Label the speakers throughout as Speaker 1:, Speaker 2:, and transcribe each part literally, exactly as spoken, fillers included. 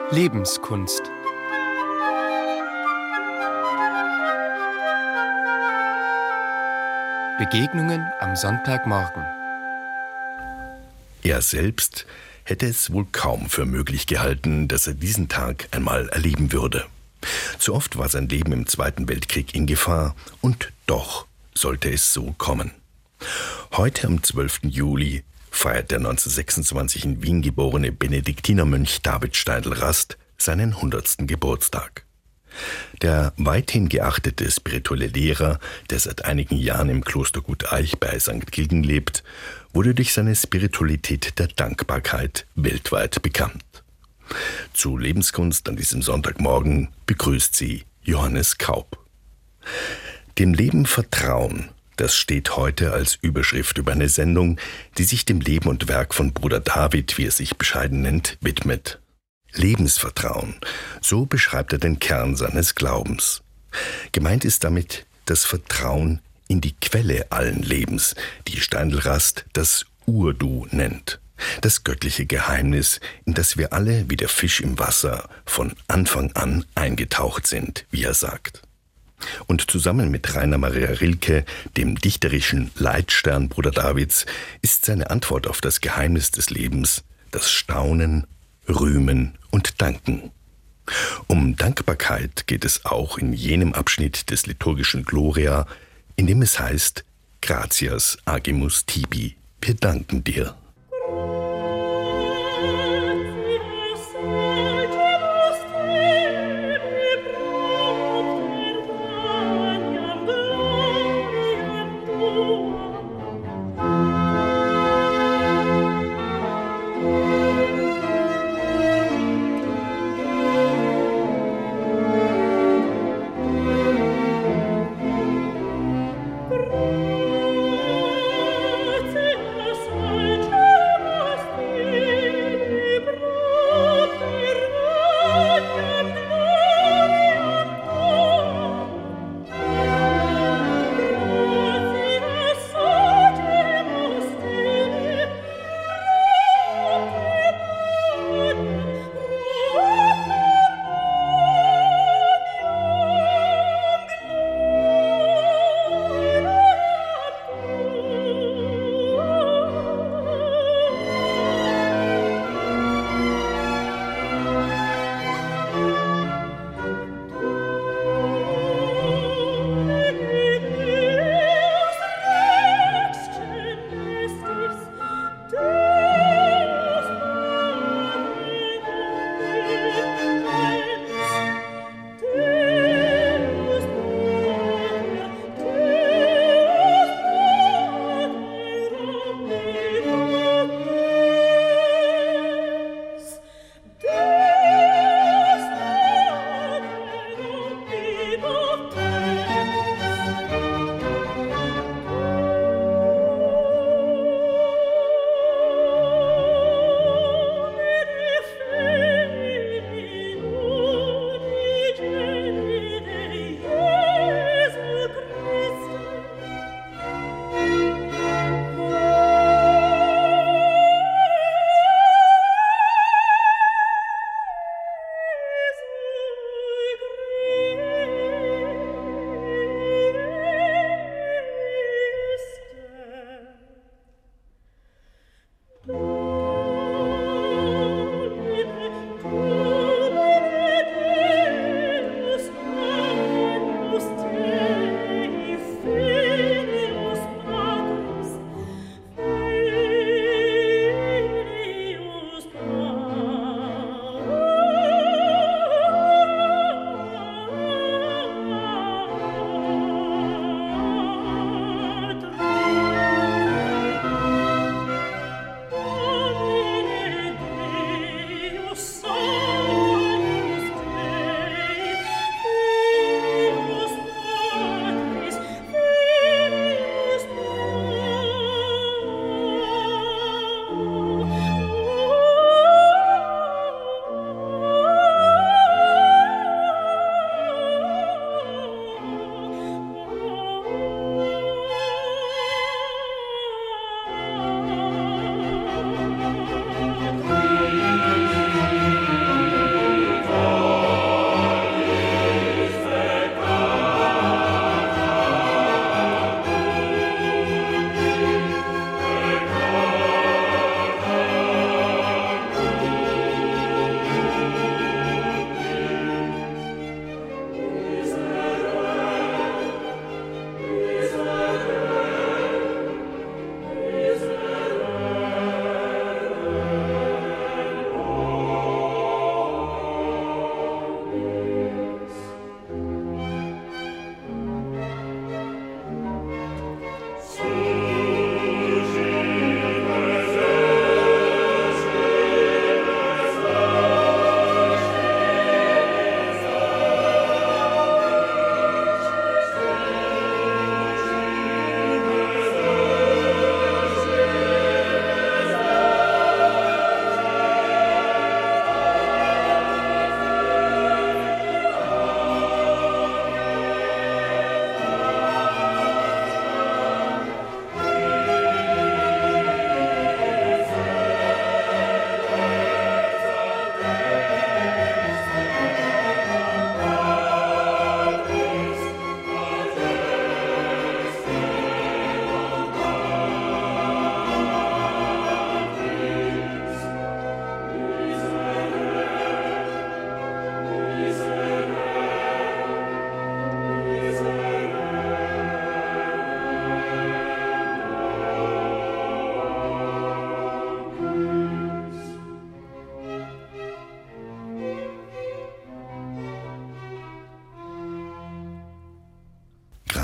Speaker 1: Lebenskunst. Begegnungen am Sonntagmorgen.
Speaker 2: Er selbst hätte es wohl kaum für möglich gehalten, dass er diesen Tag einmal erleben würde. Zu oft war sein Leben im Zweiten Weltkrieg in Gefahr, und doch sollte es so kommen. Heute am zwölften Juli feiert der neunzehnhundertsechsundzwanzig in Wien geborene Benediktinermönch David Steindl-Rast seinen hundertsten Geburtstag. Der weithin geachtete spirituelle Lehrer, der seit einigen Jahren im Kloster Gut Eich bei Sankt Gilgen lebt, wurde durch seine Spiritualität der Dankbarkeit weltweit bekannt. Zu Lebenskunst an diesem Sonntagmorgen begrüßt sie Johannes Kaup. Dem Leben vertrauen, das steht heute als Überschrift über eine Sendung, die sich dem Leben und Werk von Bruder David, wie er sich bescheiden nennt, widmet. Lebensvertrauen, so beschreibt er den Kern seines Glaubens. Gemeint ist damit das Vertrauen in die Quelle allen Lebens, die Steindl-Rast das Urdu nennt. Das göttliche Geheimnis, in das wir alle wie der Fisch im Wasser von Anfang an eingetaucht sind, wie er sagt. Und zusammen mit Rainer Maria Rilke, dem dichterischen Leitstern Bruder Davids, ist seine Antwort auf das Geheimnis des Lebens das Staunen, Rühmen und Danken. Um Dankbarkeit geht es auch in jenem Abschnitt des liturgischen Gloria, in dem es heißt: Gratias agimus tibi, wir danken dir.
Speaker 3: Grazie,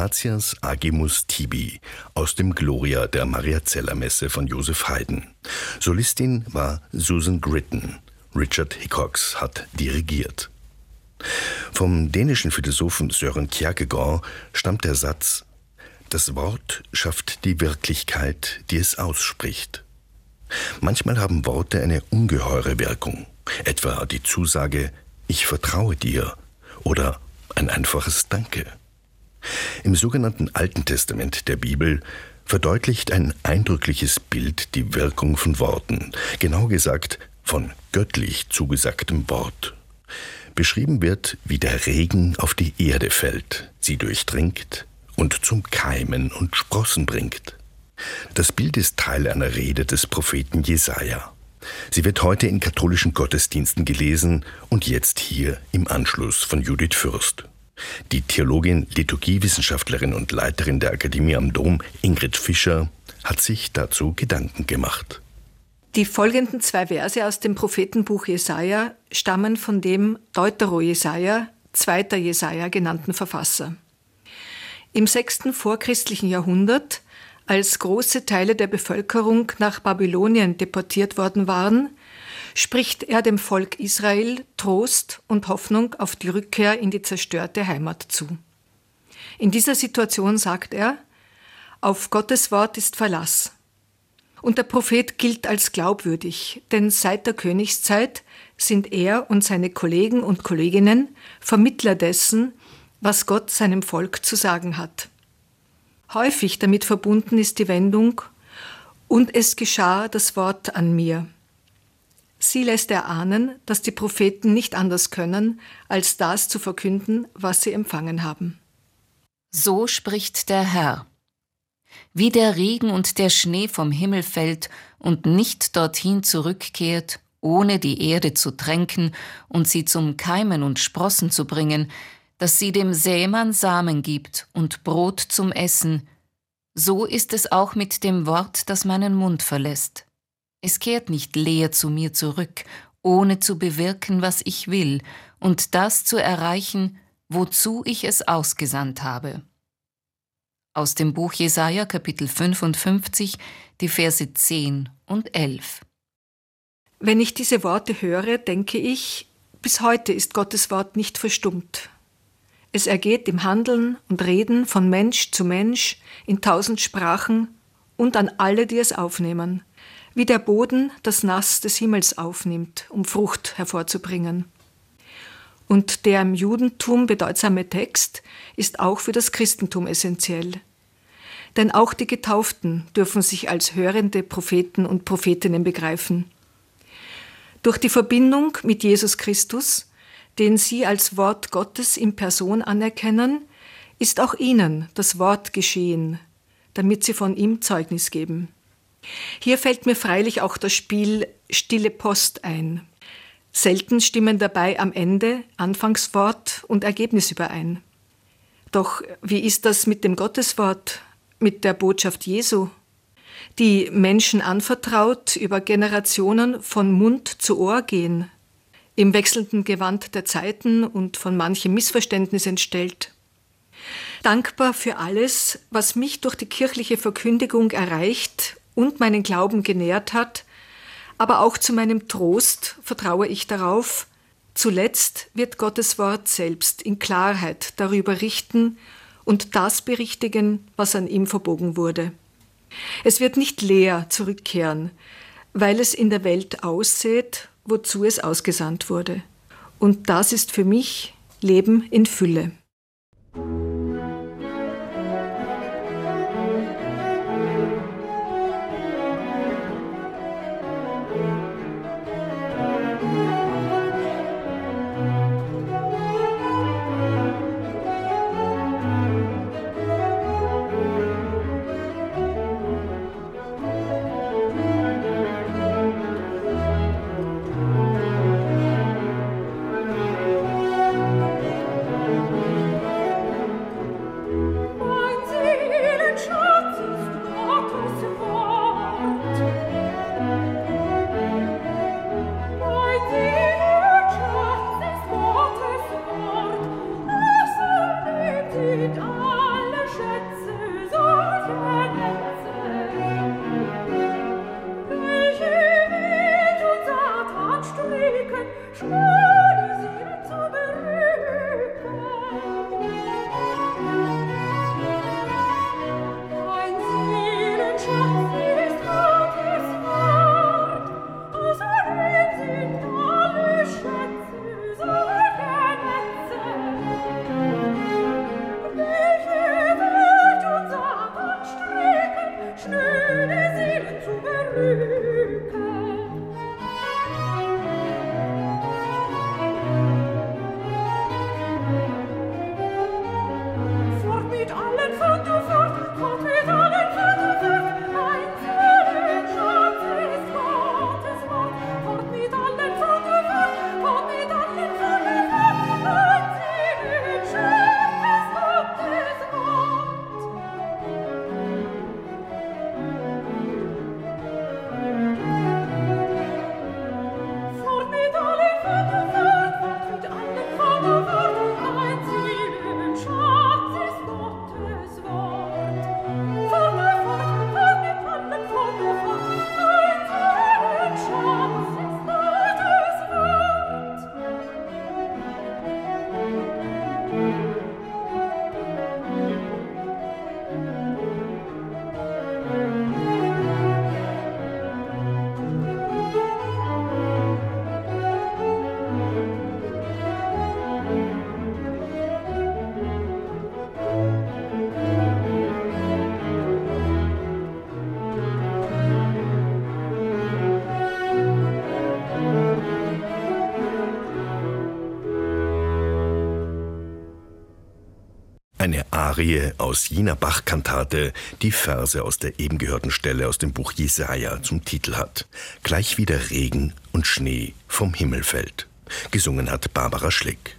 Speaker 2: Gratias agimus tibi aus dem Gloria der Mariazella-Messe von Joseph Haydn. Solistin war Susan Gritton. Richard Hickox hat dirigiert. Vom dänischen Philosophen Søren Kierkegaard stammt der Satz: Das Wort schafft die Wirklichkeit, die es ausspricht. Manchmal haben Worte eine ungeheure Wirkung, etwa die Zusage »Ich vertraue dir« oder ein einfaches »Danke«. Im sogenannten Alten Testament der Bibel verdeutlicht ein eindrückliches Bild die Wirkung von Worten, genau gesagt von göttlich zugesagtem Wort. Beschrieben wird, wie der Regen auf die Erde fällt, sie durchdringt und zum Keimen und Sprossen bringt. Das Bild ist Teil einer Rede des Propheten Jesaja. Sie wird heute in katholischen Gottesdiensten gelesen und jetzt hier im Anschluss von Judith Fürst. Die Theologin, Liturgiewissenschaftlerin und Leiterin der Akademie am Dom, Ingrid Fischer, hat sich dazu Gedanken gemacht.
Speaker 3: Die folgenden zwei Verse aus dem Prophetenbuch Jesaja stammen von dem Deutero-Jesaja, zweiter Jesaja genannten Verfasser. Im sechsten vorchristlichen Jahrhundert, als große Teile der Bevölkerung nach Babylonien deportiert worden waren, spricht er dem Volk Israel Trost und Hoffnung auf die Rückkehr in die zerstörte Heimat zu. In dieser Situation sagt er: Auf Gottes Wort ist Verlass. Und der Prophet gilt als glaubwürdig, denn seit der Königszeit sind er und seine Kollegen und Kolleginnen Vermittler dessen, was Gott seinem Volk zu sagen hat. Häufig damit verbunden ist die Wendung »Und es geschah das Wort an mir«. Sie lässt erahnen, dass die Propheten nicht anders können, als das zu verkünden, was sie empfangen haben.
Speaker 4: So spricht der Herr. Wie der Regen und der Schnee vom Himmel fällt und nicht dorthin zurückkehrt, ohne die Erde zu tränken und sie zum Keimen und Sprossen zu bringen, dass sie dem Sämann Samen gibt und Brot zum Essen, so ist es auch mit dem Wort, das meinen Mund verlässt. Es kehrt nicht leer zu mir zurück, ohne zu bewirken, was ich will, und das zu erreichen, wozu ich es ausgesandt habe. Aus dem Buch Jesaja, Kapitel fünfundfünfzig, die Verse zehn und elf.
Speaker 3: Wenn ich diese Worte höre, denke ich, bis heute ist Gottes Wort nicht verstummt. Es ergeht im Handeln und Reden von Mensch zu Mensch in tausend Sprachen und an alle, die es aufnehmen, wie der Boden das Nass des Himmels aufnimmt, um Frucht hervorzubringen. Und der im Judentum bedeutsame Text ist auch für das Christentum essentiell. Denn auch die Getauften dürfen sich als hörende Propheten und Prophetinnen begreifen. Durch die Verbindung mit Jesus Christus, den sie als Wort Gottes in Person anerkennen, ist auch ihnen das Wort geschehen, damit sie von ihm Zeugnis geben. Hier fällt mir freilich auch das Spiel Stille Post ein. Selten stimmen dabei am Ende Anfangswort und Ergebnis überein. Doch wie ist das mit dem Gotteswort, mit der Botschaft Jesu, die Menschen anvertraut über Generationen von Mund zu Ohr gehen, im wechselnden Gewand der Zeiten und von manchem Missverständnis entstellt? Dankbar für alles, was mich durch die kirchliche Verkündigung erreicht und meinen Glauben genährt hat, aber auch zu meinem Trost vertraue ich darauf, zuletzt wird Gottes Wort selbst in Klarheit darüber richten und das berichtigen, was an ihm verbogen wurde. Es wird nicht leer zurückkehren, weil es in der Welt aussät, wozu es ausgesandt wurde. Und das ist für mich Leben in Fülle.
Speaker 2: eine Arie aus jener Bach-Kantate, die Verse aus der eben gehörten Stelle aus dem Buch Jesaja zum Titel hat. Gleich wie der Regen und Schnee vom Himmel fällt. Gesungen hat Barbara Schlick.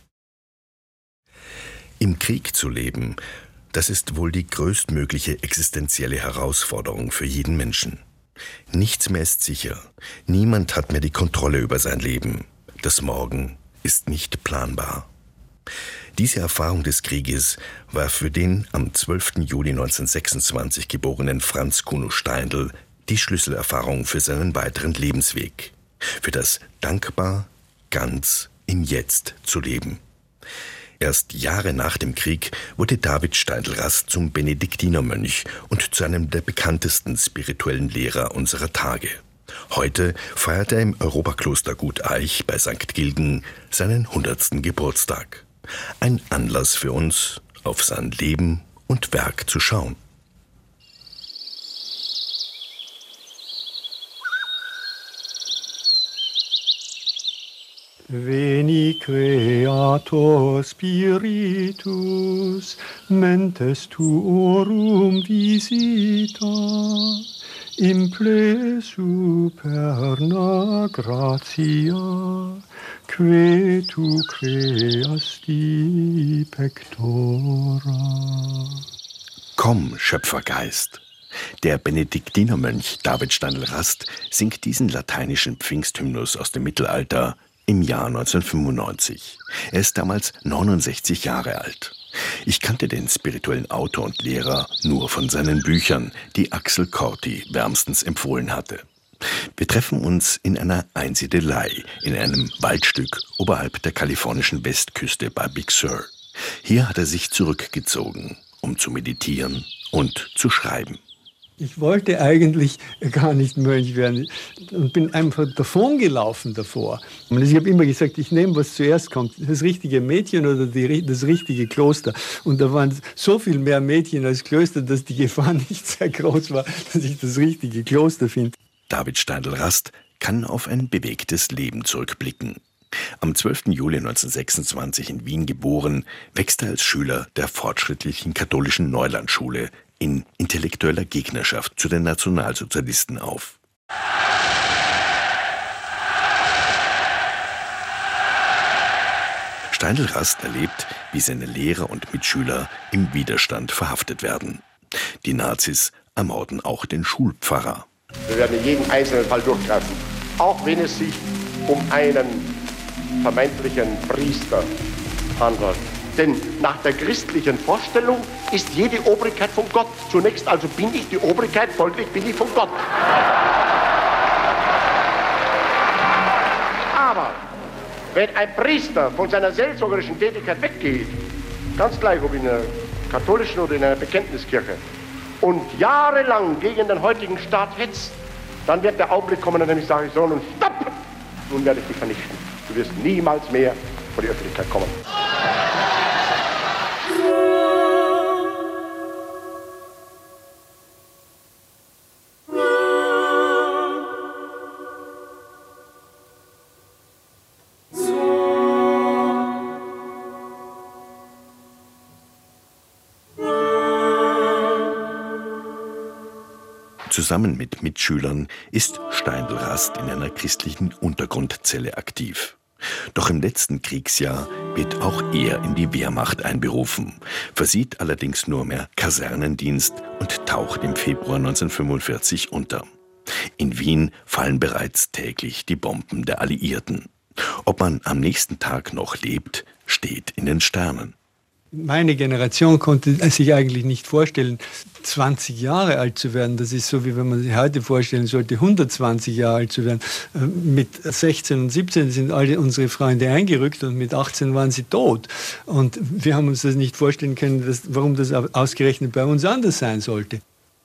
Speaker 2: Im Krieg zu leben, das ist wohl die größtmögliche existenzielle Herausforderung für jeden Menschen. Nichts mehr ist sicher. Niemand hat mehr die Kontrolle über sein Leben. Das Morgen ist nicht planbar. Diese Erfahrung des Krieges war für den am zwölften Juli neunzehnhundertsechsundzwanzig geborenen Franz Kuno Steindl die Schlüsselerfahrung für seinen weiteren Lebensweg. Für das dankbar, ganz im Jetzt zu leben. Erst Jahre nach dem Krieg wurde David Steindl-Rast zum Benediktinermönch und zu einem der bekanntesten spirituellen Lehrer unserer Tage. Heute feiert er im Europakloster Gut Eich bei Sankt Gilgen seinen hundertsten Geburtstag. Ein Anlass für uns, auf sein Leben und Werk zu schauen.
Speaker 5: Veni Creator Spiritus, mentes tuorum visita, imple superna gratia, que tu creasti pectora.
Speaker 2: Komm, Schöpfergeist! Der Benediktinermönch David Steindl-Rast singt diesen lateinischen Pfingsthymnus aus dem Mittelalter im Jahr neunzehnhundertfünfundneunzig. Er ist damals neunundsechzig Jahre alt. Ich kannte den spirituellen Autor und Lehrer nur von seinen Büchern, die Axel Corti wärmstens empfohlen hatte. Wir treffen uns in einer Einsiedelei, in einem Waldstück oberhalb der kalifornischen Westküste bei Big Sur. Hier hat er sich zurückgezogen, um zu meditieren und zu schreiben.
Speaker 5: Ich wollte eigentlich gar nicht Mönch werden und bin einfach davon gelaufen davor. Und ich habe immer gesagt, ich nehme, was zuerst kommt, das richtige Mädchen oder die, das richtige Kloster. Und da waren so viel mehr Mädchen als Klöster, dass die Gefahr nicht sehr groß war, dass ich das richtige Kloster finde.
Speaker 2: David Steindl-Rast kann auf ein bewegtes Leben zurückblicken. Am zwölften Juli neunzehnhundertsechsundzwanzig in Wien geboren, wächst er als Schüler der fortschrittlichen katholischen Neulandschule in intellektueller Gegnerschaft zu den Nationalsozialisten auf. Steindl-Rast erlebt, wie seine Lehrer und Mitschüler im Widerstand verhaftet werden. Die Nazis ermorden auch den Schulpfarrer.
Speaker 6: Wir werden in jedem einzelnen Fall durchgreifen, auch wenn es sich um einen vermeintlichen Priester handelt. Denn nach der christlichen Vorstellung ist jede Obrigkeit von Gott. Zunächst also bin ich die Obrigkeit, folglich bin ich von Gott. Aber wenn ein Priester von seiner seelsorgerischen Tätigkeit weggeht, ganz gleich ob in einer katholischen oder in einer Bekenntniskirche, und jahrelang gegen den heutigen Staat hetzt, dann wird der Augenblick kommen, an dem ich sage, so, nun stopp, nun werde ich dich vernichten. Du wirst niemals mehr vor die Öffentlichkeit kommen.
Speaker 2: Zusammen mit Mitschülern ist Steindl-Rast in einer christlichen Untergrundzelle aktiv. Doch im letzten Kriegsjahr wird auch er in die Wehrmacht einberufen, versieht allerdings nur mehr Kasernendienst und taucht im Februar neunzehnhundertfünfundvierzig unter. In Wien fallen bereits täglich die Bomben der Alliierten. Ob man am nächsten Tag noch lebt, steht in den Sternen.
Speaker 5: Meine Generation konnte sich eigentlich nicht vorstellen, zwanzig Jahre alt zu werden. Das ist so, wie wenn man sich heute vorstellen sollte, hundertzwanzig Jahre alt zu werden. Mit sechzehn und siebzehn sind alle unsere Freunde eingerückt und mit achtzehn waren sie tot. Und wir haben uns das nicht vorstellen können, dass, warum das ausgerechnet bei uns anders sein sollte.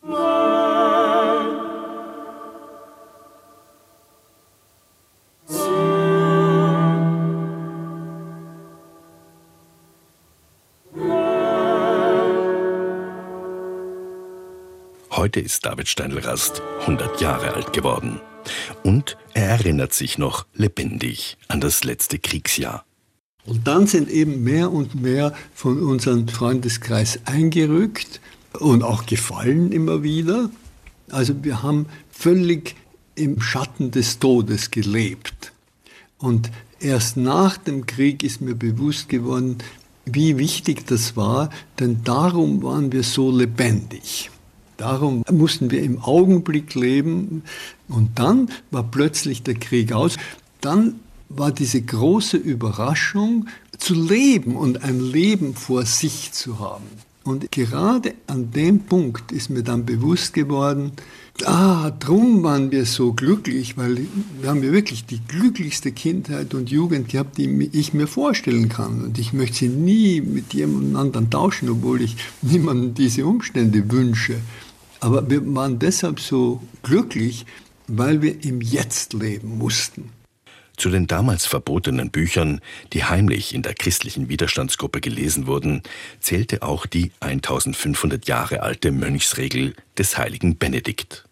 Speaker 2: Heute ist David Steindl-Rast hundert Jahre alt geworden. Und er erinnert sich noch lebendig an das letzte Kriegsjahr.
Speaker 5: Und dann sind eben mehr und mehr von unserem Freundeskreis eingerückt und auch gefallen immer wieder. Also wir haben völlig im Schatten des Todes gelebt. Und erst nach dem Krieg ist mir bewusst geworden, wie wichtig das war, denn darum waren wir so lebendig. Darum mussten wir im Augenblick leben. Und dann war plötzlich der Krieg aus. Dann war diese große Überraschung, zu leben und ein Leben vor sich zu haben. Und gerade an dem Punkt ist mir dann bewusst geworden, ah, drum waren wir so glücklich, weil wir haben ja wirklich die glücklichste Kindheit und Jugend gehabt, die ich mir vorstellen kann. Und ich möchte sie nie mit jemandem anderen tauschen, obwohl ich niemandem diese Umstände wünsche. Aber wir waren deshalb so glücklich, weil wir im Jetzt leben mussten.
Speaker 2: Zu den damals verbotenen Büchern, die heimlich in der christlichen Widerstandsgruppe gelesen wurden, zählte auch die eintausendfünfhundert Jahre alte Mönchsregel des heiligen Benedikt.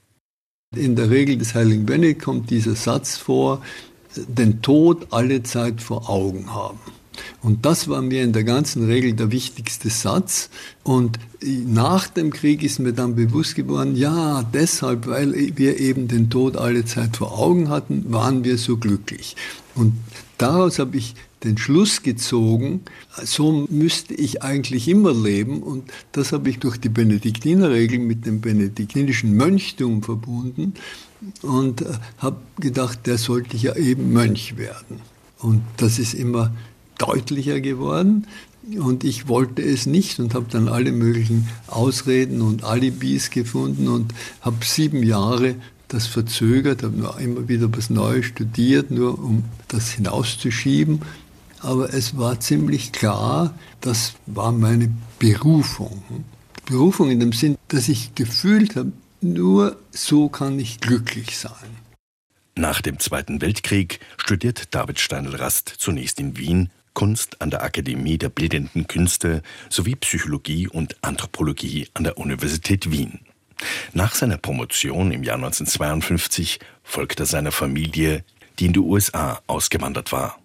Speaker 5: In der Regel des heiligen Benedikt kommt dieser Satz vor, den Tod alle Zeit vor Augen haben. Und das war mir in der ganzen Regel der wichtigste Satz. Und nach dem Krieg ist mir dann bewusst geworden, ja, deshalb, weil wir eben den Tod alle Zeit vor Augen hatten, waren wir so glücklich. Und daraus habe ich den Schluss gezogen, so müsste ich eigentlich immer leben. Und das habe ich durch die Benediktinerregel mit dem benediktinischen Mönchtum verbunden und habe gedacht, der sollte ja eben Mönch werden. Und das ist immer deutlicher geworden und ich wollte es nicht und habe dann alle möglichen Ausreden und Alibis gefunden und habe sieben Jahre das verzögert, habe nur immer wieder was Neues studiert, nur um das hinauszuschieben. Aber es war ziemlich klar, das war meine Berufung. Berufung in dem Sinn, dass ich gefühlt habe, nur so kann ich glücklich sein.
Speaker 2: Nach dem Zweiten Weltkrieg studiert David Steindl-Rast zunächst in Wien Kunst an der Akademie der Bildenden Künste sowie Psychologie und Anthropologie an der Universität Wien. Nach seiner Promotion im Jahr neunzehnhundertzweiundfünfzig folgt er seiner Familie, die in die U S A ausgewandert war.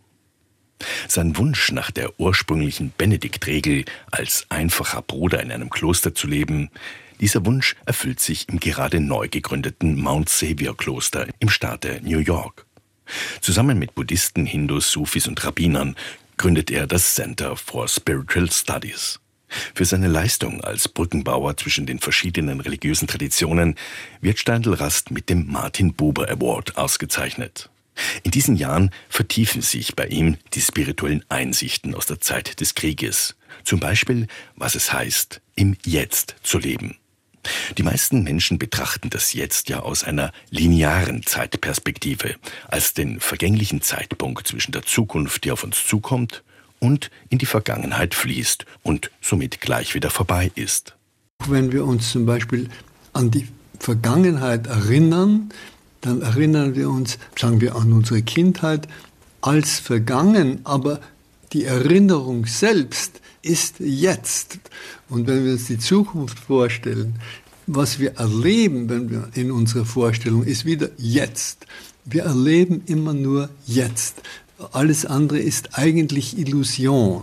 Speaker 2: Sein Wunsch nach der ursprünglichen Benediktregel, als einfacher Bruder in einem Kloster zu leben, dieser Wunsch erfüllt sich im gerade neu gegründeten Mount Xavier Kloster im Staate New York. Zusammen mit Buddhisten, Hindus, Sufis und Rabbinern gründet er das Center for Spiritual Studies. Für seine Leistung als Brückenbauer zwischen den verschiedenen religiösen Traditionen wird Steindl-Rast mit dem Martin Buber Award ausgezeichnet. In diesen Jahren vertiefen sich bei ihm die spirituellen Einsichten aus der Zeit des Krieges. Zum Beispiel, was es heißt, im Jetzt zu leben. Die meisten Menschen betrachten das Jetzt ja aus einer linearen Zeitperspektive, als den vergänglichen Zeitpunkt zwischen der Zukunft, die auf uns zukommt, und in die Vergangenheit fließt und somit gleich wieder vorbei ist.
Speaker 5: Wenn wir uns zum Beispiel an die Vergangenheit erinnern, dann erinnern wir uns, sagen wir, an unsere Kindheit als vergangen, aber die Erinnerung selbst ist jetzt. Und wenn wir uns die Zukunft vorstellen, was wir erleben, wenn wir in unserer Vorstellung, ist wieder jetzt. Wir erleben immer nur jetzt. Alles andere ist eigentlich Illusion.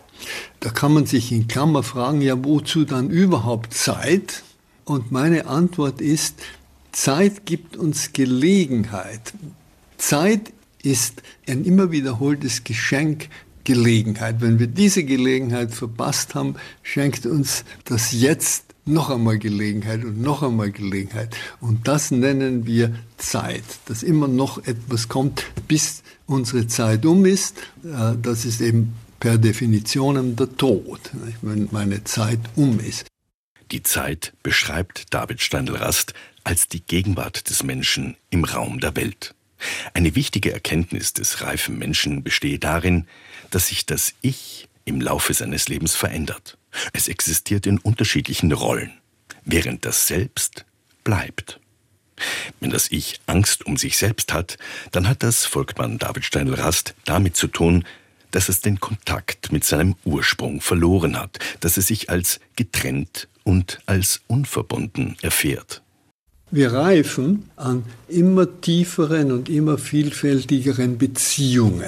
Speaker 5: Da kann man sich in Klammer fragen, ja, wozu dann überhaupt Zeit? Und meine Antwort ist, Zeit gibt uns Gelegenheit. Zeit ist ein immer wiederholtes Geschenk, Gelegenheit. Wenn wir diese Gelegenheit verpasst haben, schenkt uns das Jetzt noch einmal Gelegenheit und noch einmal Gelegenheit. Und das nennen wir Zeit, dass immer noch etwas kommt, bis unsere Zeit um ist. Das ist eben per Definition der Tod, wenn meine Zeit um ist.
Speaker 2: Die Zeit beschreibt David Steindl-Rast als die Gegenwart des Menschen im Raum der Welt. Eine wichtige Erkenntnis des reifen Menschen bestehe darin, dass sich das Ich im Laufe seines Lebens verändert. Es existiert in unterschiedlichen Rollen, während das Selbst bleibt. Wenn das Ich Angst um sich selbst hat, dann hat das, folgt man David Steindl-Rast, damit zu tun, dass es den Kontakt mit seinem Ursprung verloren hat, dass es sich als getrennt und als unverbunden erfährt.
Speaker 5: Wir reifen an immer tieferen und immer vielfältigeren Beziehungen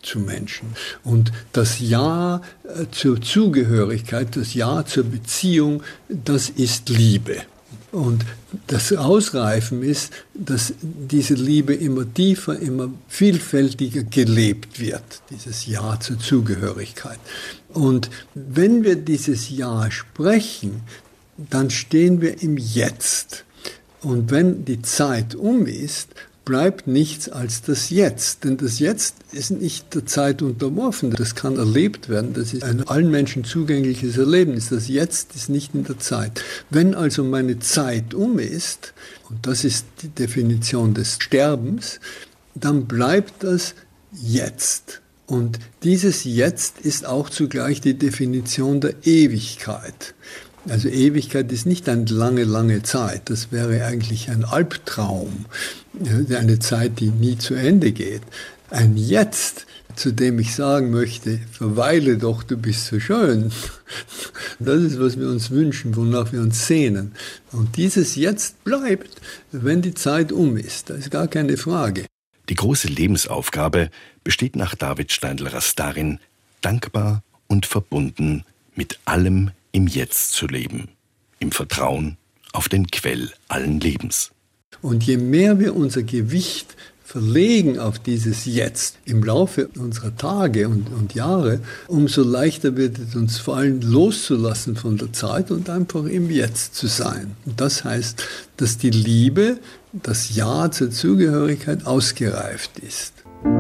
Speaker 5: zu Menschen. Und das Ja zur Zugehörigkeit, das Ja zur Beziehung, das ist Liebe. Und das Ausreifen ist, dass diese Liebe immer tiefer, immer vielfältiger gelebt wird, dieses Ja zur Zugehörigkeit. Und wenn wir dieses Ja sprechen, dann stehen wir im Jetzt. Und wenn die Zeit um ist, bleibt nichts als das Jetzt. Denn das Jetzt ist nicht der Zeit unterworfen. Das kann erlebt werden. Das ist ein allen Menschen zugängliches Erlebnis. Das Jetzt ist nicht in der Zeit. Wenn also meine Zeit um ist, und das ist die Definition des Sterbens, dann bleibt das Jetzt. Und dieses Jetzt ist auch zugleich die Definition der Ewigkeit. Also Ewigkeit ist nicht eine lange, lange Zeit. Das wäre eigentlich ein Albtraum, eine Zeit, die nie zu Ende geht. Ein Jetzt, zu dem ich sagen möchte, verweile doch, du bist so schön. Das ist, was wir uns wünschen, wonach wir uns sehnen. Und dieses Jetzt bleibt, wenn die Zeit um ist. Das ist gar keine Frage.
Speaker 2: Die große Lebensaufgabe besteht nach David Steindl-Rast darin, dankbar und verbunden mit allem im Jetzt zu leben, im Vertrauen auf den Quell allen Lebens.
Speaker 5: Und je mehr wir unser Gewicht verlegen auf dieses Jetzt im Laufe unserer Tage und, und Jahre, umso leichter wird es uns vor allem loszulassen von der Zeit und einfach im Jetzt zu sein. Und das heißt, dass die Liebe, das Ja zur Zugehörigkeit ausgereift ist.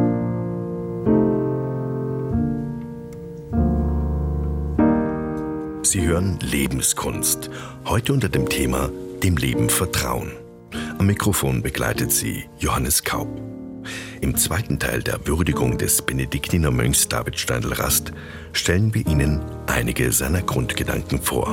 Speaker 2: Sie hören Lebenskunst, heute unter dem Thema Dem Leben vertrauen. Am Mikrofon begleitet Sie Johannes Kaup. Im zweiten Teil der Würdigung des Benediktinermönchs David Steindl-Rast stellen wir Ihnen einige seiner Grundgedanken vor.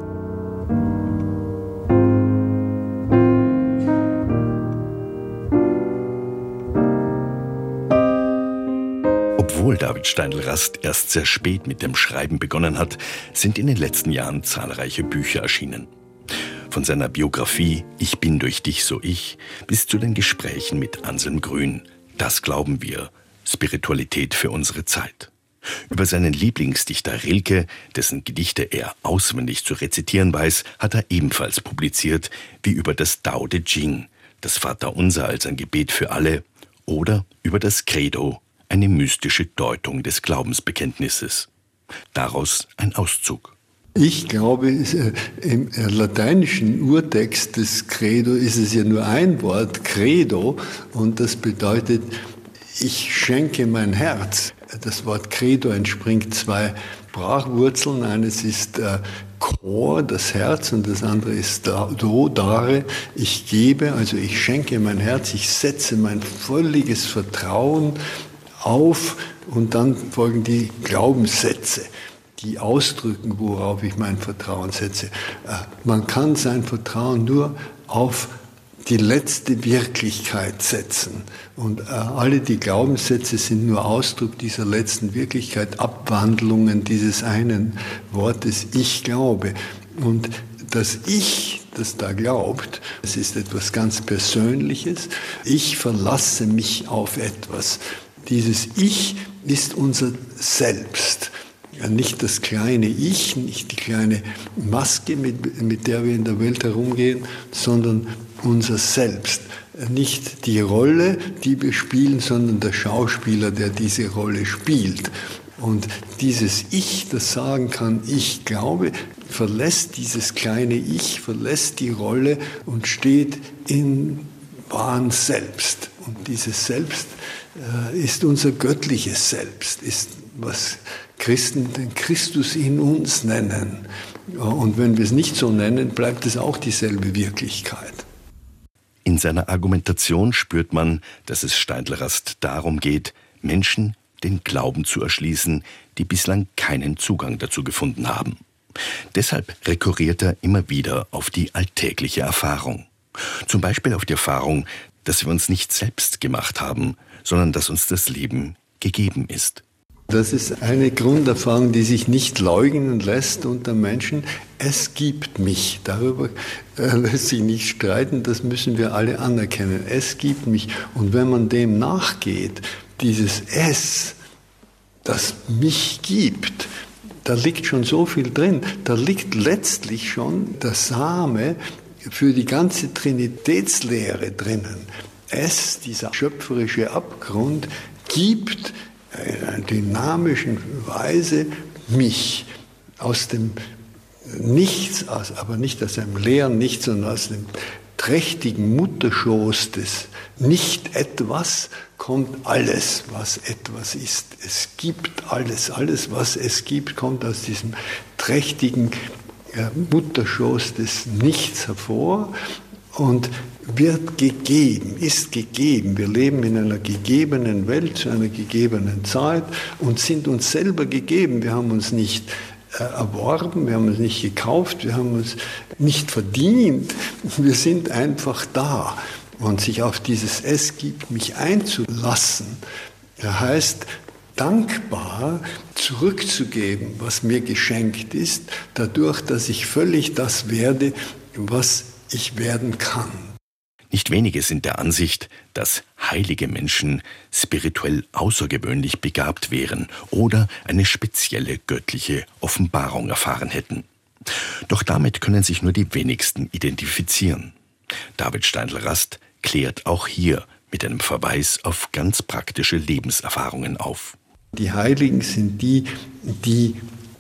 Speaker 2: Obwohl David Steindl-Rast erst sehr spät mit dem Schreiben begonnen hat, sind in den letzten Jahren zahlreiche Bücher erschienen. Von seiner Biografie »Ich bin durch dich so ich« bis zu den Gesprächen mit Anselm Grün, »Das glauben wir«, Spiritualität für unsere Zeit. Über seinen Lieblingsdichter Rilke, dessen Gedichte er auswendig zu rezitieren weiß, hat er ebenfalls publiziert, wie über das Tao Te Ching, das Vaterunser als ein Gebet für alle, oder über das Credo, eine mystische Deutung des Glaubensbekenntnisses. Daraus ein Auszug.
Speaker 5: Ich glaube, im lateinischen Urtext des Credo ist es ja nur ein Wort, Credo, und das bedeutet, ich schenke mein Herz. Das Wort Credo entspringt zwei Sprachwurzeln. Eines ist äh, Cor, das Herz, und das andere ist Do, Dare. Ich gebe, also ich schenke mein Herz, ich setze mein völliges Vertrauen auf, und dann folgen die Glaubenssätze, die ausdrücken, worauf ich mein Vertrauen setze. Man kann sein Vertrauen nur auf die letzte Wirklichkeit setzen. Und alle die Glaubenssätze sind nur Ausdruck dieser letzten Wirklichkeit, Abwandlungen dieses einen Wortes, ich glaube. Und das Ich, das da glaubt, das ist etwas ganz Persönliches. Ich verlasse mich auf etwas. Dieses Ich ist unser Selbst. Ja, nicht das kleine Ich, nicht die kleine Maske, mit, mit der wir in der Welt herumgehen, sondern unser Selbst. Nicht die Rolle, die wir spielen, sondern der Schauspieler, der diese Rolle spielt. Und dieses Ich, das sagen kann, ich glaube, verlässt dieses kleine Ich, verlässt die Rolle und steht in wahren Selbst. Und dieses Selbst äh, ist unser göttliches Selbst, ist, was Christen den Christus in uns nennen. Und wenn wir es nicht so nennen, bleibt es auch dieselbe Wirklichkeit.
Speaker 2: In seiner Argumentation spürt man, dass es Steindl-Rast darum geht, Menschen den Glauben zu erschließen, die bislang keinen Zugang dazu gefunden haben. Deshalb rekurriert er immer wieder auf die alltägliche Erfahrung. Zum Beispiel auf die Erfahrung, dass wir uns nicht selbst gemacht haben, sondern dass uns das Leben gegeben ist.
Speaker 5: Das ist eine Grunderfahrung, die sich nicht leugnen lässt unter Menschen. Es gibt mich. Darüber äh, lässt sich nicht streiten, das müssen wir alle anerkennen. Es gibt mich. Und wenn man dem nachgeht, dieses Es, das mich gibt, da liegt schon so viel drin. Da liegt letztlich schon der Same für die ganze Trinitätslehre drinnen. Es, dieser schöpferische Abgrund, gibt in einer dynamischen Weise mich aus dem Nichts, aber nicht aus einem leeren Nichts, sondern aus dem trächtigen Mutterschoß des Nicht-Etwas kommt alles, was etwas ist. Es gibt alles, alles, was es gibt, kommt aus diesem trächtigen Mutterschoß des Nichts hervor und wird gegeben, ist gegeben. Wir leben in einer gegebenen Welt, zu einer gegebenen Zeit und sind uns selber gegeben. Wir haben uns nicht erworben, wir haben uns nicht gekauft, wir haben uns nicht verdient. Wir sind einfach da. Und sich auf dieses Es gibt mich einzulassen, heißt dankbar zurückzugeben, was mir geschenkt ist, dadurch, dass ich völlig das werde, was ich werden kann.
Speaker 2: Nicht wenige sind der Ansicht, dass heilige Menschen spirituell außergewöhnlich begabt wären oder eine spezielle göttliche Offenbarung erfahren hätten. Doch damit können sich nur die wenigsten identifizieren. David Steindl-Rast klärt auch hier mit einem Verweis auf ganz praktische Lebenserfahrungen auf.
Speaker 5: Die Heiligen sind die, die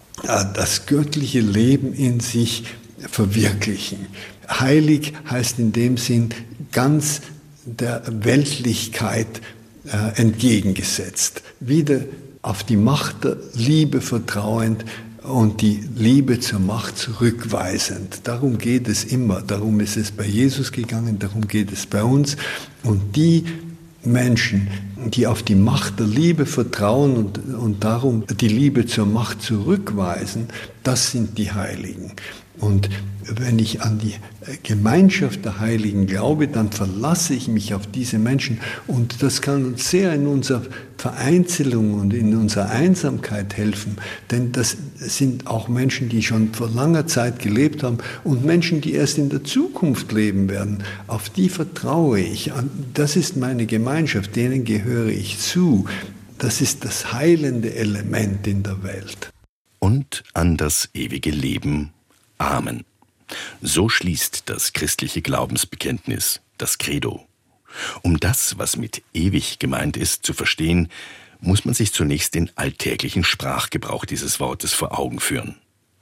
Speaker 5: das göttliche Leben in sich verwirklichen. Heilig heißt in dem Sinn ganz der Weltlichkeit äh, entgegengesetzt. Wieder auf die Macht der Liebe vertrauend und die Liebe zur Macht zurückweisend. Darum geht es immer. Darum ist es bei Jesus gegangen, darum geht es bei uns. Und die Menschen, die auf die Macht der Liebe vertrauen und, und darum die Liebe zur Macht zurückweisen, das sind die Heiligen. Und wenn ich an die Gemeinschaft der Heiligen glaube, dann verlasse ich mich auf diese Menschen. Und das kann uns sehr in unserer Vereinzelung und in unserer Einsamkeit helfen. Denn das sind auch Menschen, die schon vor langer Zeit gelebt haben und Menschen, die erst in der Zukunft leben werden. Auf die vertraue ich. Das ist meine Gemeinschaft, denen gehöre ich zu. Das ist das heilende Element in der Welt.
Speaker 2: Und an das ewige Leben. Amen. So schließt das christliche Glaubensbekenntnis, das Credo. Um das, was mit ewig gemeint ist, zu verstehen, muss man sich zunächst den alltäglichen Sprachgebrauch dieses Wortes vor Augen führen.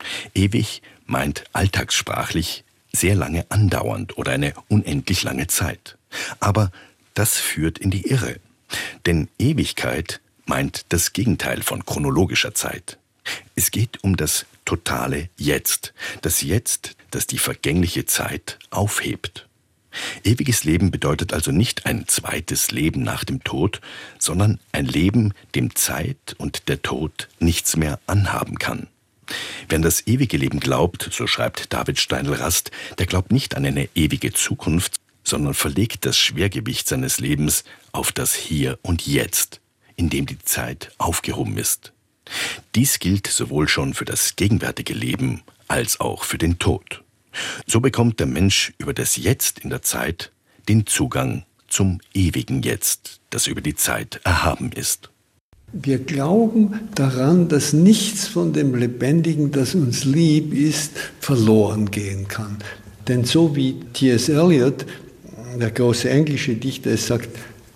Speaker 2: Ewig meint alltagssprachlich sehr lange andauernd oder eine unendlich lange Zeit. Aber das führt in die Irre. Denn Ewigkeit meint das Gegenteil von chronologischer Zeit. Es geht um das totale Jetzt, das Jetzt, das die vergängliche Zeit aufhebt. Ewiges Leben bedeutet also nicht ein zweites Leben nach dem Tod, sondern ein Leben, dem Zeit und der Tod nichts mehr anhaben kann. Wer an das ewige Leben glaubt, so schreibt David Steindl-Rast, der glaubt nicht an eine ewige Zukunft, sondern verlegt das Schwergewicht seines Lebens auf das Hier und Jetzt, in dem die Zeit aufgehoben ist. Dies gilt sowohl schon für das gegenwärtige Leben als auch für den Tod. So bekommt der Mensch über das Jetzt in der Zeit den Zugang zum ewigen Jetzt, das über die Zeit erhaben ist.
Speaker 5: Wir glauben daran, dass nichts von dem Lebendigen, das uns lieb ist, verloren gehen kann. Denn so wie T S Eliot, der große englische Dichter, es sagt,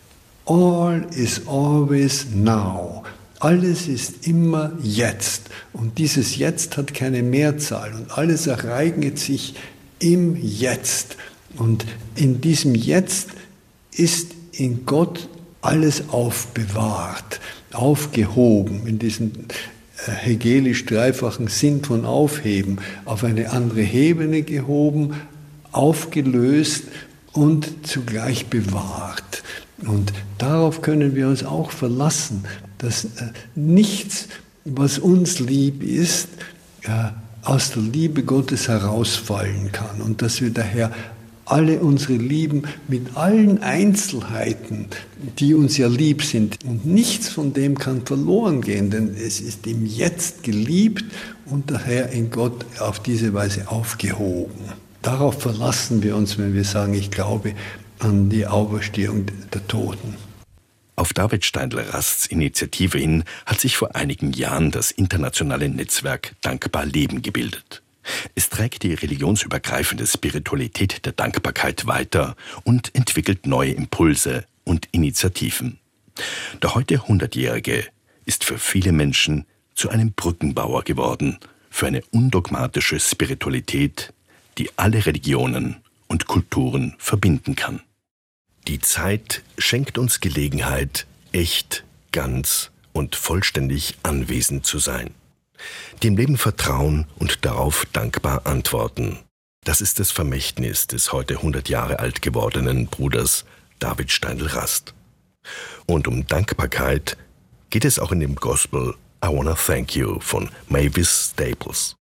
Speaker 5: all is always now. Alles ist immer jetzt. Und dieses Jetzt hat keine Mehrzahl. Und alles ereignet sich im Jetzt. Und in diesem Jetzt ist in Gott alles aufbewahrt, aufgehoben, in diesem hegelisch dreifachen Sinn von aufheben, auf eine andere Ebene gehoben, aufgelöst und zugleich bewahrt. Und darauf können wir uns auch verlassen, dass äh, nichts, was uns lieb ist, äh, aus der Liebe Gottes herausfallen kann und dass wir daher alle unsere Lieben mit allen Einzelheiten, die uns ja lieb sind, und nichts von dem kann verloren gehen, denn es ist im Jetzt geliebt und daher in Gott auf diese Weise aufgehoben. Darauf verlassen wir uns, wenn wir sagen, ich glaube an die Auferstehung der Toten.
Speaker 2: Auf David Steindl-Rasts Initiative hin hat sich vor einigen Jahren das internationale Netzwerk Dankbar Leben gebildet. Es trägt die religionsübergreifende Spiritualität der Dankbarkeit weiter und entwickelt neue Impulse und Initiativen. Der heute hundertjährige ist für viele Menschen zu einem Brückenbauer geworden für eine undogmatische Spiritualität, die alle Religionen und Kulturen verbinden kann. Die Zeit schenkt uns Gelegenheit, echt, ganz und vollständig anwesend zu sein. Dem Leben vertrauen und darauf dankbar antworten. Das ist das Vermächtnis des heute hundert Jahre alt gewordenen Bruders David Steindl-Rast. Und um Dankbarkeit geht es auch in dem Gospel I Wanna Thank You von Mavis Staples.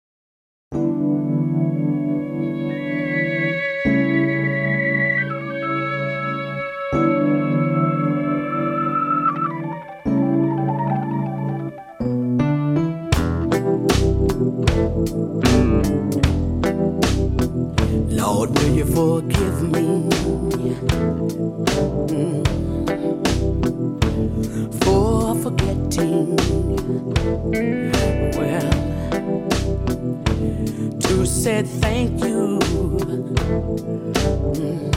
Speaker 7: Lord, will you forgive me mm, for forgetting, well, to say thank you mm,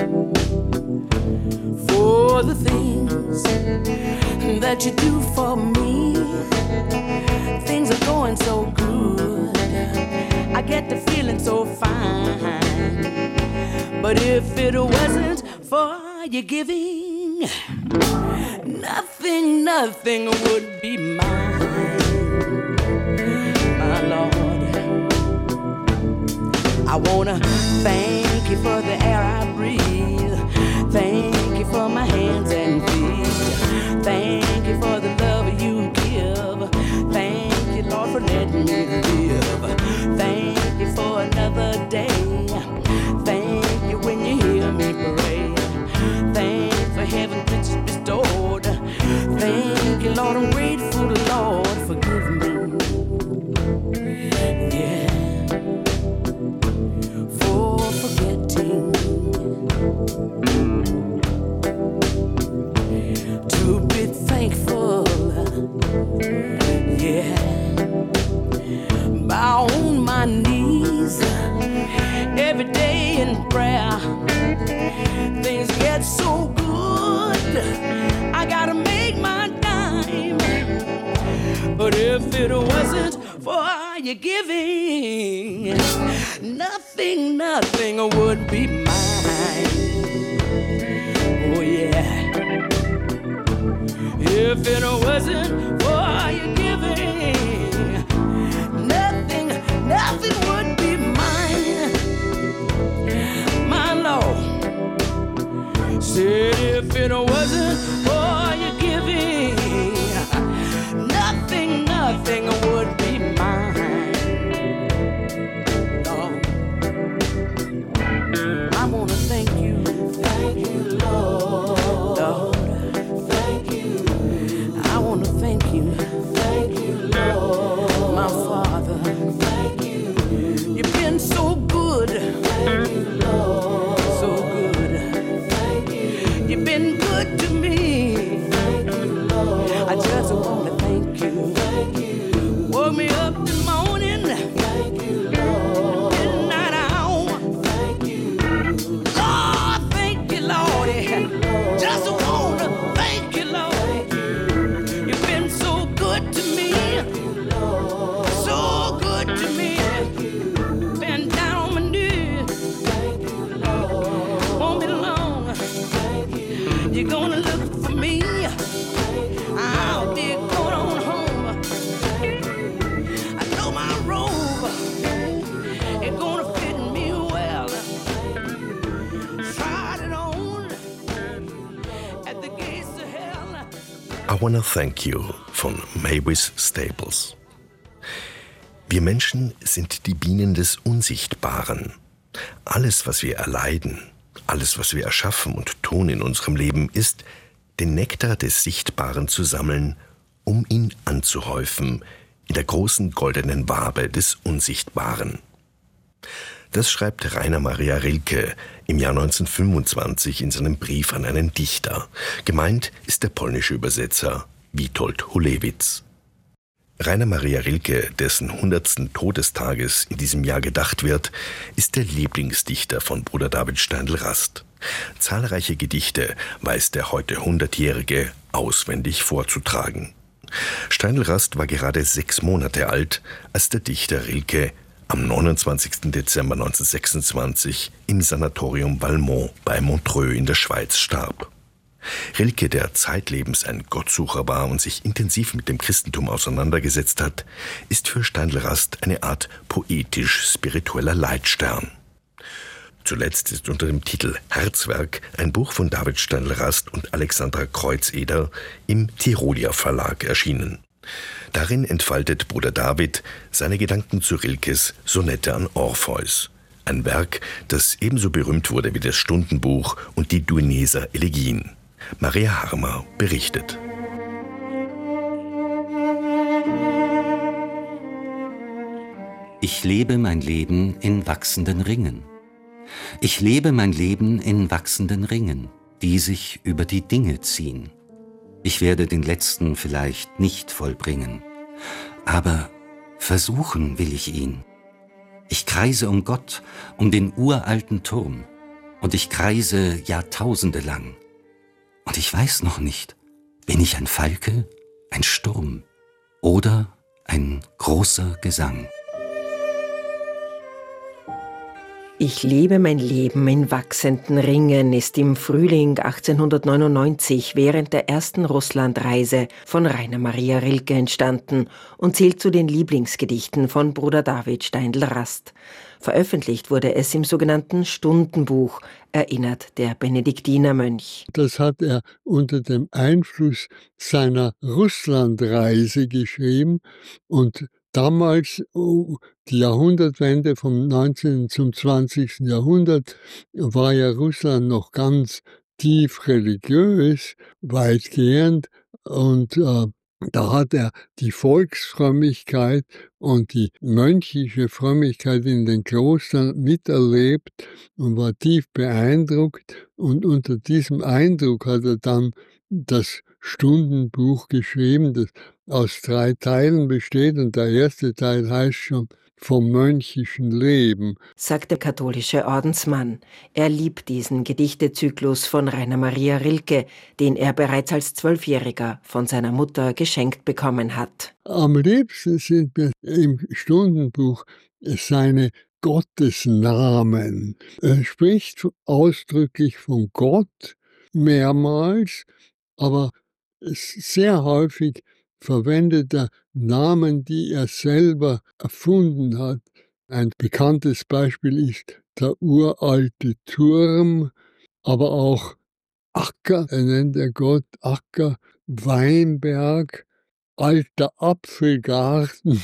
Speaker 7: for the things that you do for me. Things are going so good, I get the feeling so fine. But if it wasn't for your giving, nothing, nothing would be mine, my Lord. I wanna thank you for the air I breathe. Thank you for my hands and feet. Thank you for the love you give. Thank you, Lord, for letting me live. Thank you for another day. Thank you when you hear me pray. Thank you for heaven riches bestowed. Thank you, Lord, I'm grateful, Lord, forgive me. Yeah, for forgetting to be thankful. Yeah, bow on my knees every day in prayer. Things get so good, I gotta make my dime. But if it wasn't for your giving, nothing, nothing would be mine. Oh yeah. If it wasn't for your giving, nothing, nothing would be mine, my Lord. Said if it wasn't for your giving, nothing, nothing would be mine. Lord, I wanna thank you, thank you, Lord. Lord, thank you. I wanna thank you, thank you, Lord. My Father, thank you. You've been so good, thank you, Lord. So good, thank you. You've been good to me, thank you, Lord. I just wanna thank you, thank you. Woke me up this morning, thank you, Lord. Midnight hour, thank you, Lord. Thank you, Lord. Just wanna thank you, Lord. You've been so good to me, so good to me. Been down on my knees, won't be long. You're gonna look for me, I'll be going on home. I know my robe, it's gonna fit me well. Tried it on at the gates of hell.
Speaker 2: I Wanna Thank You von Mavis Staples. Wir Menschen sind die Bienen des Unsichtbaren. Alles, was wir erleiden, alles, was wir erschaffen und tun in unserem Leben, ist, den Nektar des Sichtbaren zu sammeln, um ihn anzuhäufen in der großen goldenen Wabe des Unsichtbaren. Das schreibt Rainer Maria Rilke im Jahr neunzehnhundertfünfundzwanzig in seinem Brief an einen Dichter. Gemeint ist der polnische Übersetzer Witold Hulewitz. Rainer Maria Rilke, dessen hundertsten Todestages in diesem Jahr gedacht wird, ist der Lieblingsdichter von Bruder David Steindl-Rast. Zahlreiche Gedichte weiß der heute hundertjährige auswendig vorzutragen. Steindl-Rast war gerade sechs Monate alt, als der Dichter Rilke am neunundzwanzigsten Dezember neunzehnhundertsechsundzwanzig im Sanatorium Valmont bei Montreux in der Schweiz starb. Rilke, der zeitlebens ein Gottsucher war und sich intensiv mit dem Christentum auseinandergesetzt hat, ist für Steindl-Rast eine Art poetisch-spiritueller Leitstern. Zuletzt ist unter dem Titel Herzwerk ein Buch von David Steindl-Rast und Alexandra Kreuzeder im Tirolia Verlag erschienen. Darin entfaltet Bruder David seine Gedanken zu Rilkes Sonette an Orpheus. Ein Werk, das ebenso berühmt wurde wie das Stundenbuch und die Duineser Elegien. Maria Harmer berichtet.
Speaker 8: Ich lebe mein Leben in wachsenden Ringen. Ich lebe mein Leben in wachsenden Ringen, die sich über die Dinge ziehen. Ich werde den letzten vielleicht nicht vollbringen, aber versuchen will ich ihn. Ich kreise um Gott, um den uralten Turm, und ich kreise Jahrtausende lang. Und ich weiß noch nicht, bin ich ein Falke, ein Sturm oder ein großer Gesang.
Speaker 9: Ich lebe mein Leben in wachsenden Ringen ist im Frühling achtzehnhundertneunundneunzig während der ersten Russlandreise von Rainer Maria Rilke entstanden und zählt zu den Lieblingsgedichten von Bruder David Steindl-Rast. Veröffentlicht wurde es im sogenannten Stundenbuch, erinnert der Benediktinermönch.
Speaker 5: Das hat er unter dem Einfluss seiner Russlandreise geschrieben und damals, die Jahrhundertwende vom neunzehnten zum zwanzigsten Jahrhundert, war ja Russland noch ganz tief religiös, weitgehend. Und äh, da hat er die Volksfrömmigkeit und die mönchische Frömmigkeit in den Klostern miterlebt und war tief beeindruckt. Und unter diesem Eindruck hat er dann das Stundenbuch geschrieben, das aus drei Teilen besteht, und der erste Teil heißt schon vom mönchischen Leben,
Speaker 9: sagt der katholische Ordensmann. Er liebt diesen Gedichtezyklus von Rainer Maria Rilke, den er bereits als Zwölfjähriger von seiner Mutter geschenkt bekommen hat.
Speaker 5: Am liebsten sind mir im Stundenbuch seine Gottesnamen. Er spricht ausdrücklich von Gott mehrmals, aber sehr häufig verwendet er Namen, die er selber erfunden hat. Ein bekanntes Beispiel ist der uralte Turm, aber auch Acker, er nennt er Gott Acker, Weinberg, alter Apfelgarten.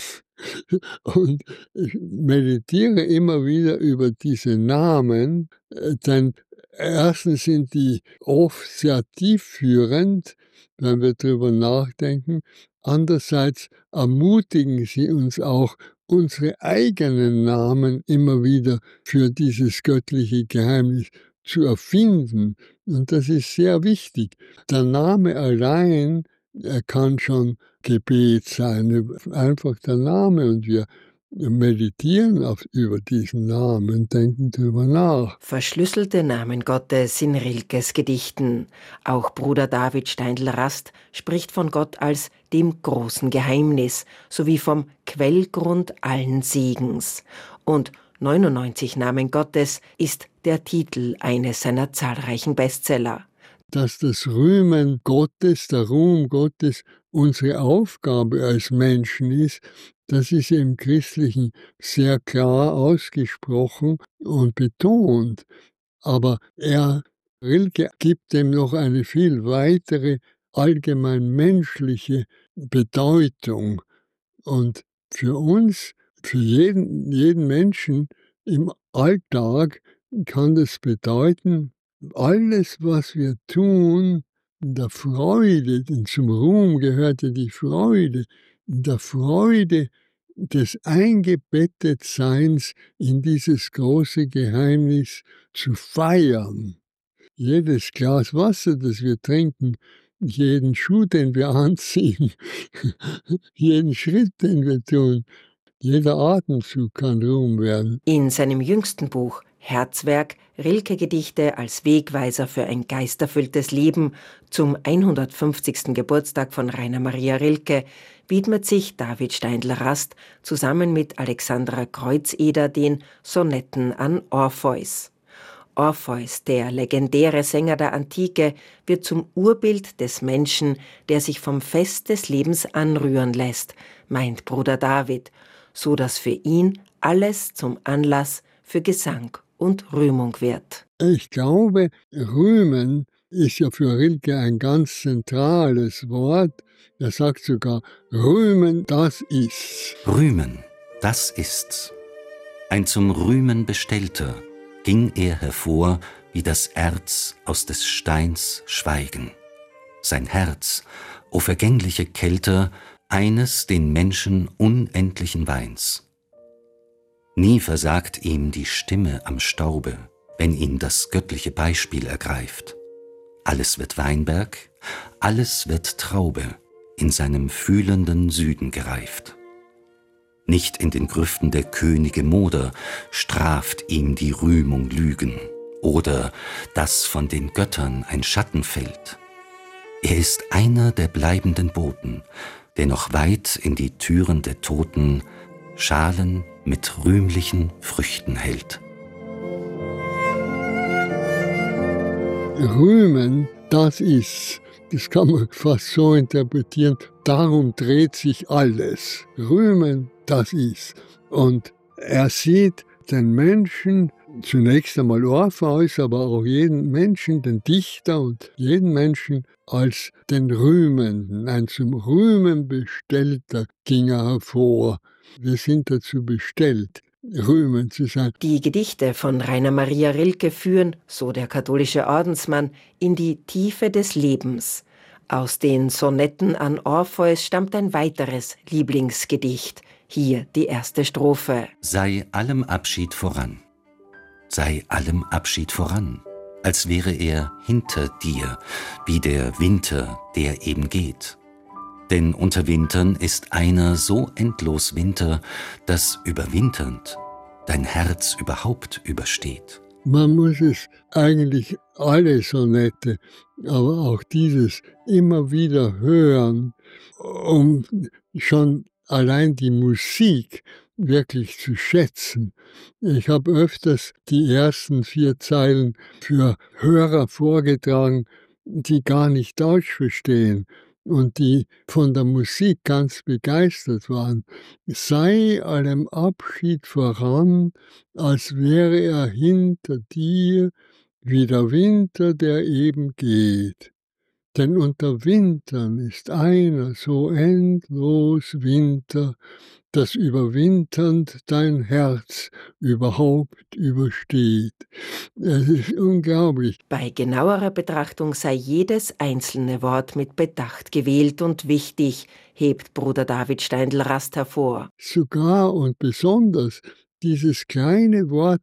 Speaker 5: Und ich meditiere immer wieder über diese Namen, denn erstens sind die oft sehr tiefführend, wenn wir darüber nachdenken. Andererseits ermutigen sie uns auch, unsere eigenen Namen immer wieder für dieses göttliche Geheimnis zu erfinden. Und das ist sehr wichtig. Der Name allein, er kann schon Gebet sein, einfach der Name, und wir meditieren auf, über diesen Namen, denken darüber nach.
Speaker 9: Verschlüsselte Namen Gottes in Rilkes Gedichten. Auch Bruder David Steindl-Rast spricht von Gott als dem großen Geheimnis sowie vom Quellgrund allen Segens. Und neunundneunzig Namen Gottes ist der Titel eines seiner zahlreichen Bestseller.
Speaker 5: Dass das Rühmen Gottes, der Ruhm Gottes, unsere Aufgabe als Menschen ist, das ist im Christlichen sehr klar ausgesprochen und betont. Aber er, Rilke, gibt dem noch eine viel weitere, allgemein menschliche Bedeutung. Und für uns, für jeden, jeden Menschen im Alltag kann das bedeuten, alles, was wir tun, in der Freude, denn zum Ruhm gehörte die Freude, in der Freude
Speaker 10: des Eingebettetseins in dieses große Geheimnis zu feiern. Jedes Glas Wasser, das wir trinken, jeden Schuh, den wir anziehen, jeden Schritt, den wir tun, jeder Atemzug kann Ruhm werden.
Speaker 9: In seinem jüngsten Buch Herzwerk, Rilke-Gedichte als Wegweiser für ein geisterfülltes Leben zum hundertfünfzigsten Geburtstag von Rainer Maria Rilke widmet sich David Steindl-Rast zusammen mit Alexandra Kreuzeder den Sonetten an Orpheus. Orpheus, der legendäre Sänger der Antike, wird zum Urbild des Menschen, der sich vom Fest des Lebens anrühren lässt, meint Bruder David, so dass für ihn alles zum Anlass für Gesang und Rühmung wird.
Speaker 10: Ich glaube, rühmen ist ja für Rilke ein ganz zentrales Wort. Er sagt sogar, rühmen, das ist's.
Speaker 8: Rühmen, das ist's. Ein zum Rühmen Bestellter ging er hervor, wie das Erz aus des Steins Schweigen. Sein Herz, o vergängliche Kelter, eines den Menschen unendlichen Weins. Nie versagt ihm die Stimme am Staube, wenn ihn das göttliche Beispiel ergreift. Alles wird Weinberg, alles wird Traube, in seinem fühlenden Süden gereift. Nicht in den Grüften der Könige Moder straft ihm die Rühmung Lügen, oder dass von den Göttern ein Schatten fällt. Er ist einer der bleibenden Boten, der noch weit in die Türen der Toten Schalen mit rühmlichen Früchten hält.
Speaker 10: Rühmen, das ist, das kann man fast so interpretieren, darum dreht sich alles. Rühmen, das ist. Und er sieht den Menschen, zunächst einmal Orpheus, aber auch jeden Menschen, den Dichter und jeden Menschen als den Rühmenden. Ein zum Rühmen Bestellter ging er hervor. Wir sind dazu bestellt, rühmend zu sein.
Speaker 9: Die Gedichte von Rainer Maria Rilke führen, so der katholische Ordensmann, in die Tiefe des Lebens. Aus den Sonetten an Orpheus stammt ein weiteres Lieblingsgedicht. Hier die erste Strophe.
Speaker 8: Sei allem Abschied voran, sei allem Abschied voran, als wäre er hinter dir, wie der Winter, der eben geht. Denn unter Wintern ist einer so endlos Winter, dass überwinternd dein Herz überhaupt übersteht.
Speaker 10: Man muss es eigentlich alle Sonette, aber auch dieses immer wieder hören, um schon allein die Musik wirklich zu schätzen. Ich habe öfters die ersten vier Zeilen für Hörer vorgetragen, die gar nicht Deutsch verstehen und die von der Musik ganz begeistert waren. Sei allem Abschied voran, als wäre er hinter dir, wie der Winter, der eben geht. Denn unter Wintern ist einer so endlos Winter, dass überwinternd dein Herz überhaupt übersteht. Es ist unglaublich.
Speaker 9: Bei genauerer Betrachtung sei jedes einzelne Wort mit Bedacht gewählt und wichtig, hebt Bruder David Steindl-Rast hervor.
Speaker 10: Sogar und besonders dieses kleine Wort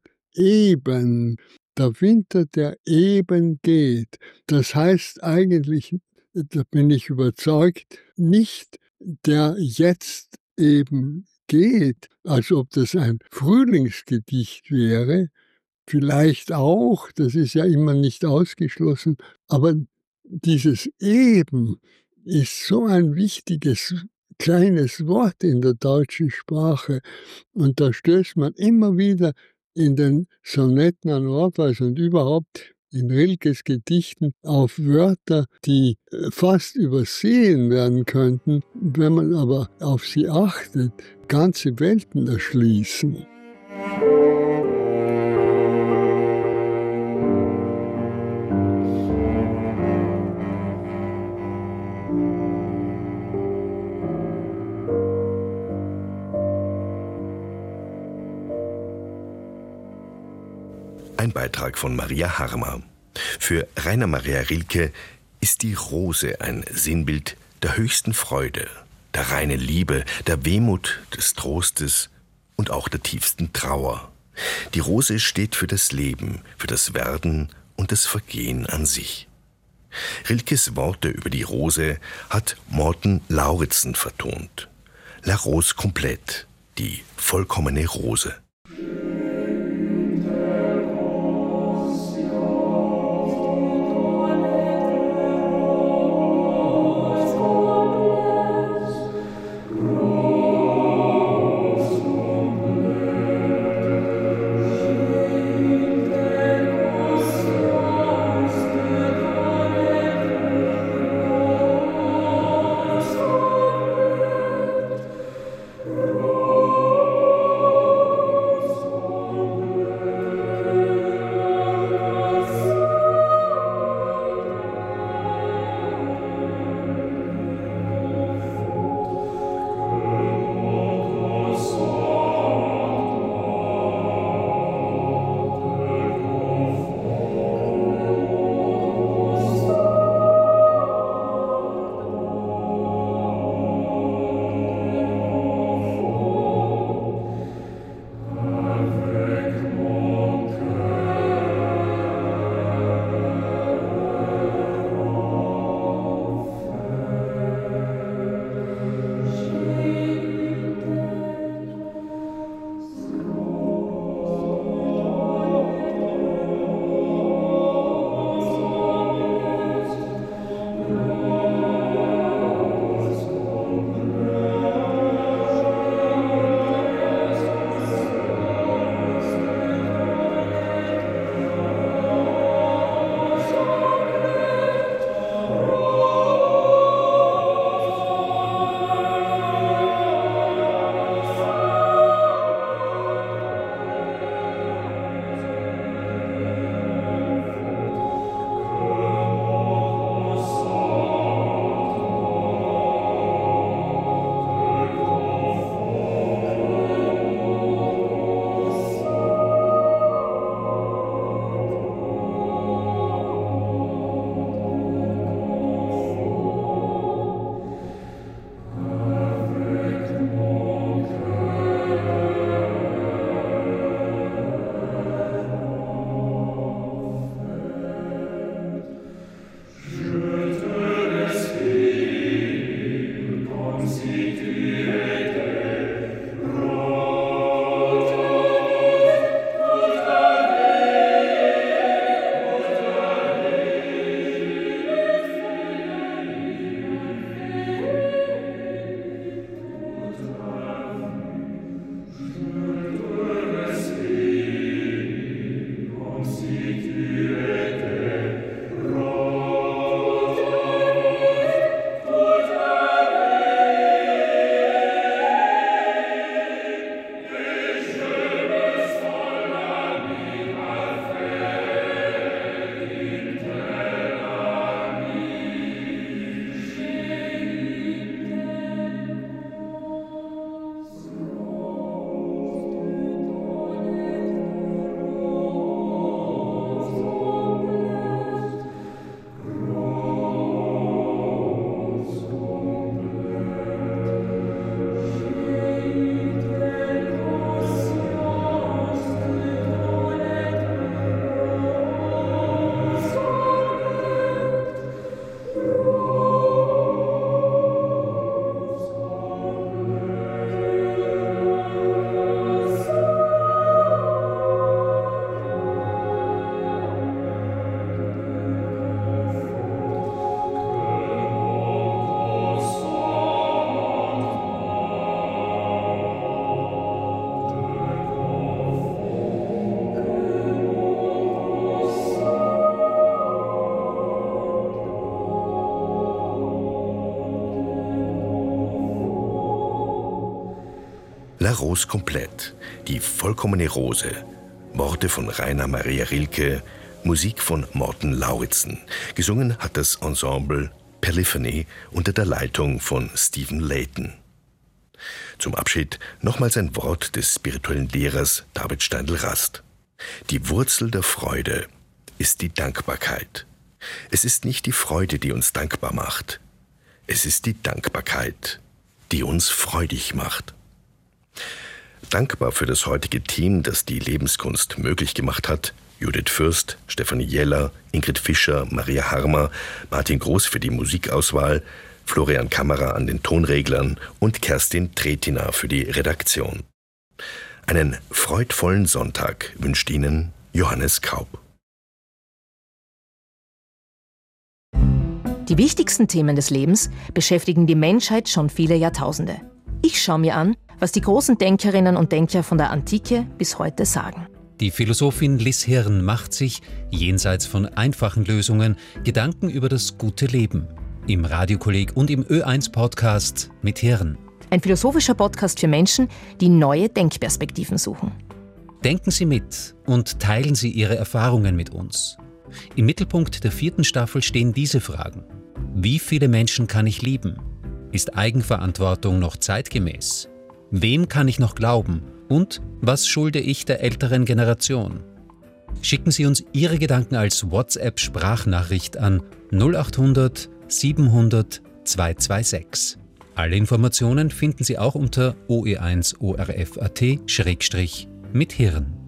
Speaker 10: eben, der Winter, der eben geht. Das heißt eigentlich, da bin ich überzeugt, nicht der jetzt eben geht, als ob das ein Frühlingsgedicht wäre, vielleicht auch, das ist ja immer nicht ausgeschlossen, aber dieses eben ist so ein wichtiges kleines Wort in der deutschen Sprache und da stößt man immer wieder in den Sonetten an Orpheus und überhaupt in Rilkes Gedichten auf Wörter, die fast übersehen werden könnten, wenn man aber auf sie achtet, ganze Welten erschließen.
Speaker 2: Ein Beitrag von Maria Harmer. Für Rainer Maria Rilke ist die Rose ein Sinnbild der höchsten Freude, der reinen Liebe, der Wehmut, des Trostes und auch der tiefsten Trauer. Die Rose steht für das Leben, für das Werden und das Vergehen an sich. Rilkes Worte über die Rose hat Morten Lauritzen vertont. La Rose Complète, die vollkommene Rose. La Rose Complète, die vollkommene Rose. Worte von Rainer Maria Rilke, Musik von Morten Lauritzen. Gesungen hat das Ensemble Perliphone unter der Leitung von Stephen Layton. Zum Abschied nochmals ein Wort des spirituellen Lehrers David Steindl-Rast. Die Wurzel der Freude ist die Dankbarkeit. Es ist nicht die Freude, die uns dankbar macht. Es ist die Dankbarkeit, die uns freudig macht. Dankbar für das heutige Team, das die Lebenskunst möglich gemacht hat, Judith Fürst, Stefanie Jeller, Ingrid Fischer, Maria Harmer, Martin Groß für die Musikauswahl, Florian Kammerer an den Tonreglern und Kerstin Tretina für die Redaktion. Einen freudvollen Sonntag wünscht Ihnen Johannes Kaub.
Speaker 11: Die wichtigsten Themen des Lebens beschäftigen die Menschheit schon viele Jahrtausende. Ich schaue mir an, was die großen Denkerinnen und Denker von der Antike bis heute sagen.
Speaker 12: Die Philosophin Liz Hirn macht sich, jenseits von einfachen Lösungen, Gedanken über das gute Leben. Im Radiokolleg und im Ö eins Podcast mit Hirn.
Speaker 11: Ein philosophischer Podcast für Menschen, die neue Denkperspektiven suchen.
Speaker 12: Denken Sie mit und teilen Sie Ihre Erfahrungen mit uns. Im Mittelpunkt der vierten Staffel stehen diese Fragen. Wie viele Menschen kann ich lieben? Ist Eigenverantwortung noch zeitgemäß? Wem kann ich noch glauben? Und was schulde ich der älteren Generation? Schicken Sie uns Ihre Gedanken als WhatsApp-Sprachnachricht an null acht hundert siebenhundert zweihundertsechsundzwanzig. Alle Informationen finden Sie auch unter o e eins o r f punkt a t schrägstrich mit Hirn.